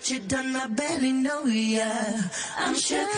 what you done, I barely know ya. I'm shook.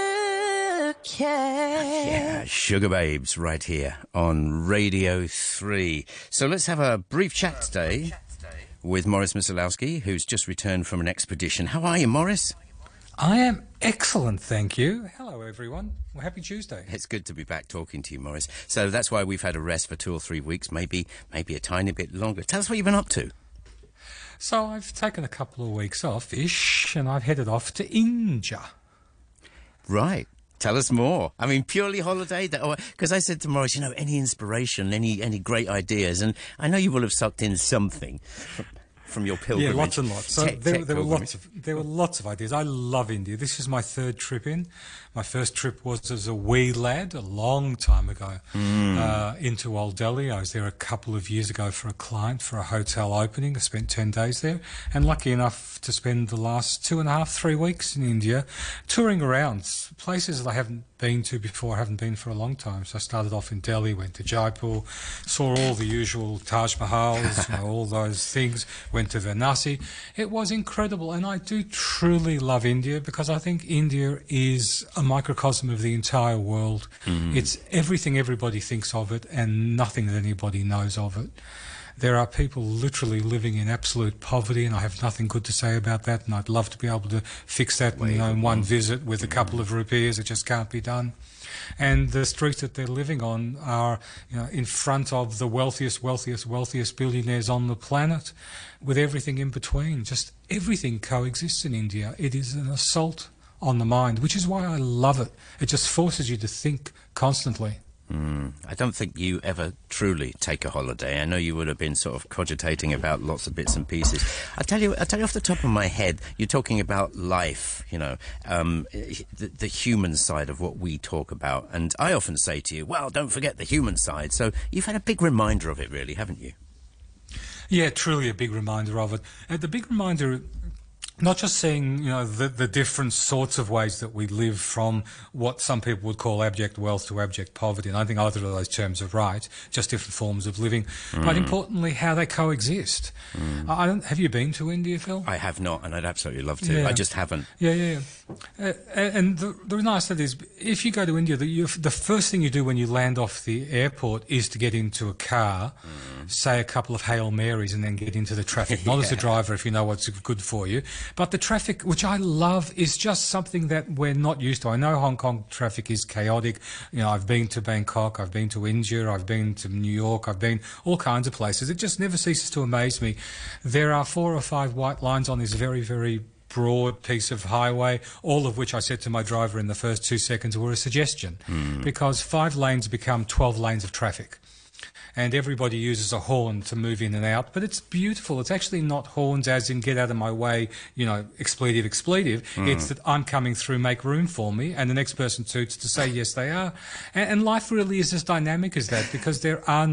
Yeah, Sugar Babes right here on Radio 3. So let's have a brief chat today with Morris Musolowski, who's just returned from an expedition. How are you, Morris? I am excellent, thank you. Hello, everyone. Well, happy Tuesday. It's good to be back talking to you, Morris. So that's why we've had a rest for 2 or 3 weeks, maybe a tiny bit longer. Tell us what you've been up to. So I've taken a couple of weeks off-ish, and I've headed off to India. Right. Tell us more. I mean, purely holiday? Because I said to Morris, any inspiration, any great ideas, and I know you will have sucked in something from your pilgrimage. Yeah, lots and lots. So there were lots of ideas. I love India. This is my third trip in. My first trip was as a wee lad a long time ago into Old Delhi. I was there a couple of years ago for a client for a hotel opening. I spent 10 days there, and lucky enough to spend the last 2.5, 3 weeks in India touring around places that I haven't been to before, I haven't been for a long time. So I started off in Delhi, went to Jaipur, saw all the usual Taj Mahals, all those things, went to Varanasi. It was incredible, and I do truly love India because I think India is a microcosm of the entire world. It's everything everybody thinks of it and nothing that anybody knows of it. There are people literally living in absolute poverty, and I have nothing good to say about that, and I'd love to be able to fix that in one visit with a couple of rupees. It just can't be done. And the streets that they're living on are, in front of the wealthiest billionaires on the planet, with everything in between. Just everything coexists in India. It is an assault on the mind, which is why I love it. It just forces you to think constantly. I don't think you ever truly take a holiday. I know you would have been sort of cogitating about lots of bits and pieces. I tell you off the top of my head, you're talking about life, the human side of what we talk about. And I often say to you, well, don't forget the human side. So you've had a big reminder of it, really, haven't you? Yeah, truly a big reminder of it. The big reminder, not just seeing, the different sorts of ways that we live from what some people would call abject wealth to abject poverty, and I think either of those terms are right, just different forms of living, but importantly, how they coexist. Have you been to India, Phil? I have not, and I'd absolutely love to. Yeah. I just haven't. Yeah. And the reason I said is, if you go to India, the first thing you do when you land off the airport is to get into a car, say a couple of Hail Marys, and then get into the traffic, not as a driver if you know what's good for you. But the traffic, which I love, is just something that we're not used to. I know Hong Kong traffic is chaotic. I've been to Bangkok, I've been to India, I've been to New York, I've been all kinds of places. It just never ceases to amaze me. There are 4 or 5 white lines on this very, very broad piece of highway, all of which I said to my driver in the first 2 seconds were a suggestion, because 5 lanes become 12 lanes of traffic. And everybody uses a horn to move in and out, but it's beautiful. It's actually not horns as in get out of my way, expletive. It's that I'm coming through, make room for me, and the next person toots to say yes they are. And life really is as dynamic as that, because there are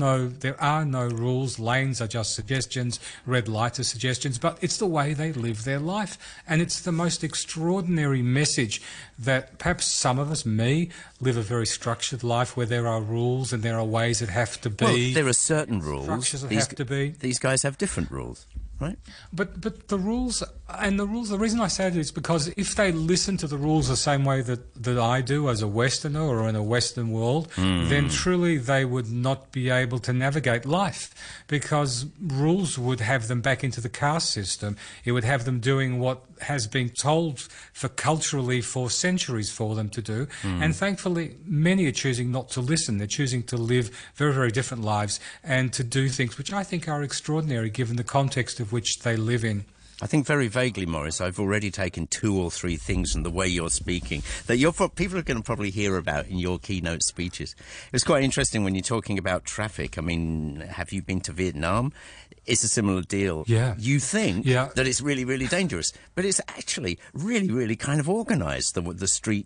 no rules. Lanes are just suggestions, red lights are suggestions, but it's the way they live their life. And it's the most extraordinary message that perhaps some of us, me, live a very structured life where there are rules and there are ways that have to be. Well, there are certain rules. Structures that have to be. These guys have different rules, right? But the rules, the reason I say it is because if they listen to the rules the same way that I do as a Westerner or in a Western world, then truly they would not be able to navigate life, because rules would have them back into the caste system. It would have them doing what has been told culturally for centuries for them to do. And thankfully, many are choosing not to listen. They're choosing to live very, very different lives and to do things which I think are extraordinary given the context of which they live in. I think very vaguely, Morris, I've already taken 2 or 3 things from the way you're speaking that people are going to probably hear about in your keynote speeches. It was quite interesting when you're talking about traffic. I mean, have you been to Vietnam? It's a similar deal. Yeah. You think that it's really, really dangerous, but it's actually really, really kind of organised, the street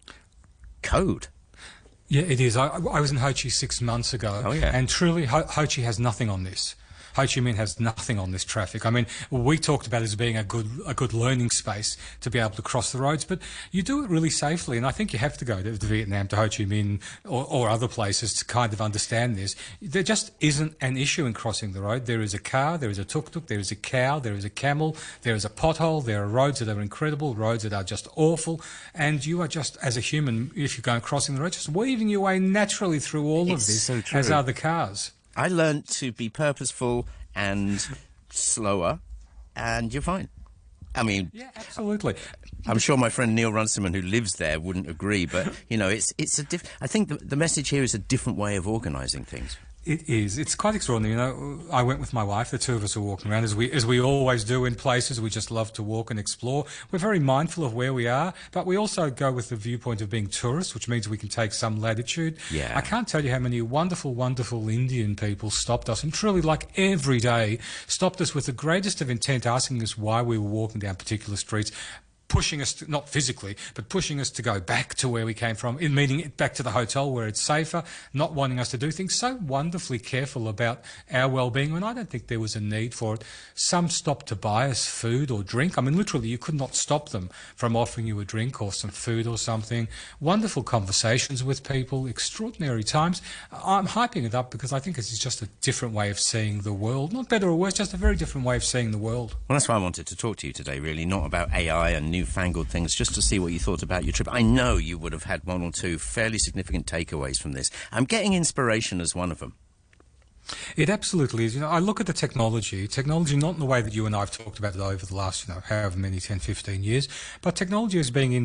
code. Yeah, it is. I was in Ho Chi 6 months ago, and truly Ho Chi has nothing on this. Ho Chi Minh has nothing on this traffic. I mean, we talked about it as being a good learning space to be able to cross the roads, but you do it really safely, and I think you have to go to Vietnam, to Ho Chi Minh or other places to kind of understand this. There just isn't an issue in crossing the road. There is a car, there is a tuk-tuk, there is a cow, there is a camel, there is a pothole, there are roads that are incredible, roads that are just awful, and you are just, as a human, if you're going crossing the road, just weaving your way naturally through all of this, so true. as are the cars. I learned to be purposeful and slower, and you're fine. I mean, yeah, absolutely. I'm sure my friend Neil Runciman, who lives there, wouldn't agree, but you know, it's I think the message here is a different way of organising things. It is. It's quite extraordinary. You know, I went with my wife. The two of us were walking around, as we always do in places. We just love to walk and explore. We're very mindful of where we are, but we also go with the viewpoint of being tourists, which means we can take some latitude. Yeah. I can't tell you how many wonderful, wonderful Indian people stopped us, and truly, like every day, stopped us with the greatest of intent, asking us why we were walking down particular streets, pushing us, not physically, but pushing us to go back to where we came from, in meaning it back to the hotel where it's safer, not wanting us to do things, so wonderfully careful about our well-being, and I don't think there was a need for it. Some stopped to buy us food or drink. I mean, literally, you could not stop them from offering you a drink or some food or something. Wonderful conversations with people, extraordinary times. I'm hyping it up because I think this is just a different way of seeing the world. Not better or worse, just a very different way of seeing the world. Well, that's why I wanted to talk to you today, really, not about AI and newfangled things, just to see what you thought about your trip. I know you would have had one or two fairly significant takeaways from this. I'm getting inspiration as one of them. It absolutely is. You know, I look at the technology not in the way that you and I have talked about it over the last, however many, 10, 15 years, but technology as being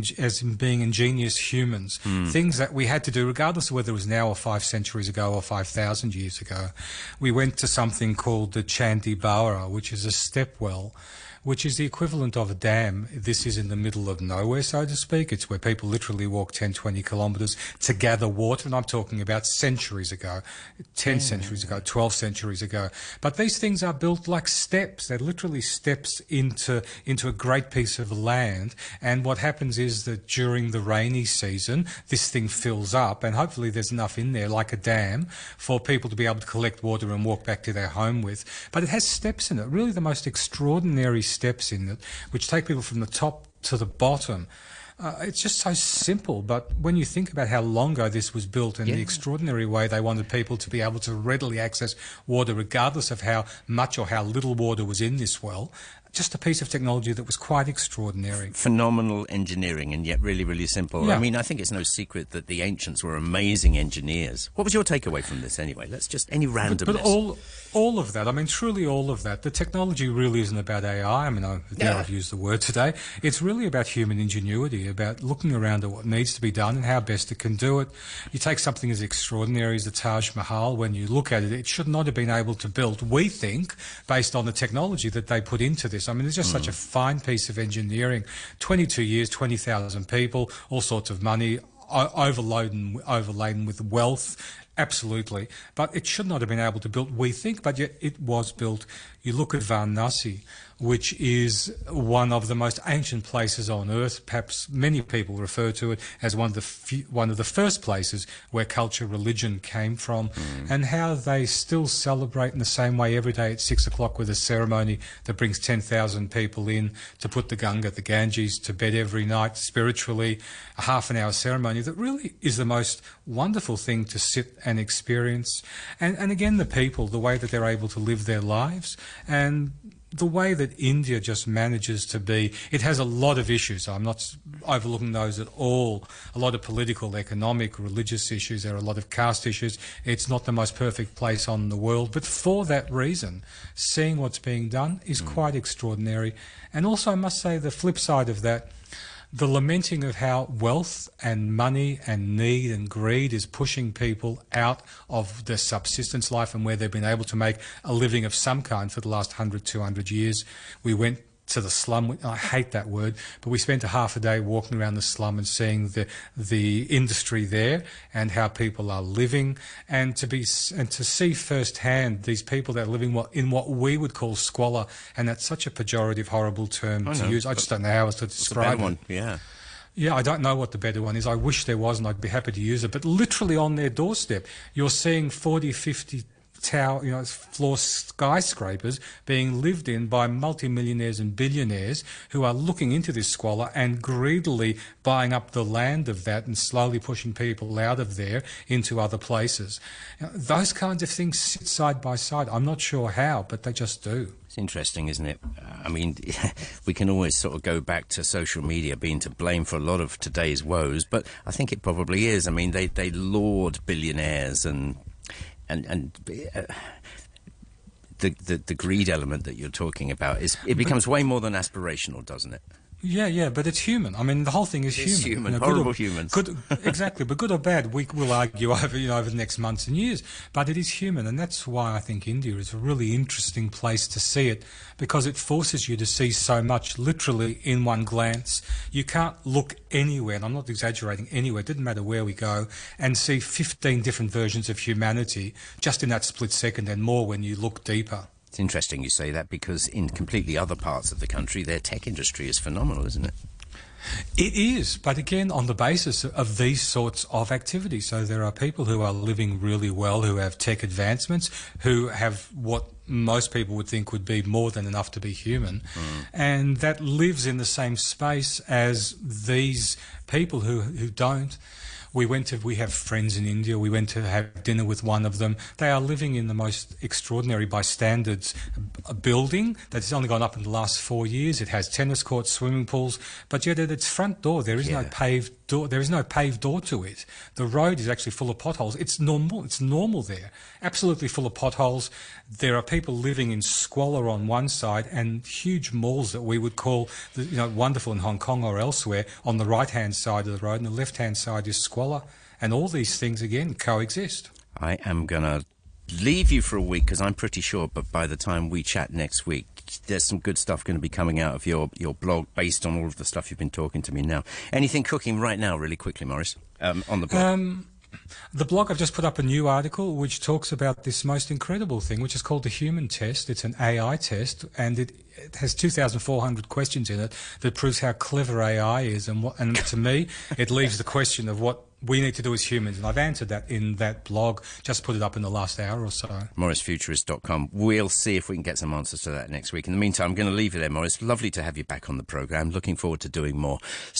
ingenious humans, things that we had to do regardless of whether it was now or 5 centuries ago or 5,000 years ago. We went to something called the Chandi Bawra, which is a step well, which is the equivalent of a dam. This is in the middle of nowhere, so to speak. It's where people literally walk 10, 20 kilometres to gather water, and I'm talking about centuries ago, 10 centuries ago, 12 centuries ago. But these things are built like steps. They're literally steps into a great piece of land, and what happens is that during the rainy season, this thing fills up, and hopefully there's enough in there, like a dam, for people to be able to collect water and walk back to their home with. But it has steps in it, really the most extraordinary steps in it, which take people from the top to the bottom. It's just so simple, but when you think about how long ago this was built and the extraordinary way they wanted people to be able to readily access water regardless of how much or how little water was in this well, just a piece of technology that was quite extraordinary. Phenomenal engineering, and yet really, really simple. Yeah. I mean, I think it's no secret that the ancients were amazing engineers. What was your takeaway from this anyway? Let's just, any randomness. But all of that, I mean, truly all of that. The technology really isn't about AI. I mean, I've used the word today. It's really about human ingenuity, about looking around at what needs to be done and how best it can do it. You take something as extraordinary as the Taj Mahal, when you look at it, it should not have been able to build, we think, based on the technology that they put into this. I mean, it's just such a fine piece of engineering. 22 years, 20,000 people, all sorts of money, overladen with wealth. Absolutely. But it should not have been able to build, we think, but yet it was built. You look at Varanasi, which is one of the most ancient places on earth. Perhaps many people refer to it as one of the first places where culture, religion came from, and how they still celebrate in the same way every day at 6 o'clock with a ceremony that brings 10,000 people in to put the Ganga, the Ganges, to bed every night spiritually, a half-an-hour ceremony that really is the most wonderful thing to sit and experience. And again, the people, the way that they're able to live their lives, and the way that India just manages to be, it has a lot of issues. I'm not overlooking those at all. A lot of political, economic, religious issues. There are a lot of caste issues. It's not the most perfect place on the world. But for that reason, seeing what's being done is quite extraordinary. And also, I must say, the flip side of that, the lamenting of how wealth and money and need and greed is pushing people out of their subsistence life and where they've been able to make a living of some kind for the last 100, 200 years. We went to the slum. I hate that word, but we spent a half a day walking around the slum and seeing the industry there and how people are living, and to see firsthand these people that are living in what we would call squalor, and that's such a pejorative, horrible term to use. I just don't know how else to describe it. Yeah. Yeah, I don't know what the better one is. I wish there was, and I'd be happy to use it. But literally on their doorstep, you're seeing 40, 50 tower, floor skyscrapers being lived in by multimillionaires and billionaires who are looking into this squalor and greedily buying up the land of that and slowly pushing people out of there into other places. Those kinds of things sit side by side. I'm not sure how, but they just do. It's interesting, isn't it? I mean, we can always sort of go back to social media being to blame for a lot of today's woes, but I think it probably is. I mean, they laud billionaires and the greed element that you're talking about it becomes way more than aspirational, doesn't it? Yeah, but it's human. I mean, the whole thing is human. Horrible humans. Exactly, but good or bad, we'll argue over the next months and years. But it is human, and that's why I think India is a really interesting place to see it, because it forces you to see so much literally in one glance. You can't look anywhere, and I'm not exaggerating, anywhere, it didn't matter where we go, and see 15 different versions of humanity just in that split second, and more when you look deeper. It's interesting you say that, because in completely other parts of the country, their tech industry is phenomenal, isn't it? It is, but again, on the basis of these sorts of activities. So there are people who are living really well, who have tech advancements, who have what most people would think would be more than enough to be human, and that lives in the same space as these people who don't. We have friends in India. We went to have dinner with one of them. They are living in the most extraordinary, by standards, building that's only gone up in the last 4 years. It has tennis courts, swimming pools, but yet at its front door there is no paved door. There is no paved door to it. The road is actually full of potholes. It's normal. It's normal there. Absolutely full of potholes. There are people living in squalor on one side, and huge malls that we would call wonderful in Hong Kong or elsewhere on the right-hand side of the road, and the left-hand side is squalor. And all these things, again, coexist. I am going to leave you for a week, because I'm pretty sure, but by the time we chat next week, there's some good stuff going to be coming out of your blog based on all of the stuff you've been talking to me now. Anything cooking right now, really quickly, Maurice, on the blog? The blog, I've just put up a new article which talks about this most incredible thing, which is called the Human Test. It's an AI test, and it has 2,400 questions in it that proves how clever AI is. And to me, it leaves the question of what we need to do as humans. And I've answered that in that blog, just put it up in the last hour or so. MauriceFuturist.com. We'll see if we can get some answers to that next week. In the meantime, I'm going to leave you there, Maurice. Lovely to have you back on the programme. Looking forward to doing more.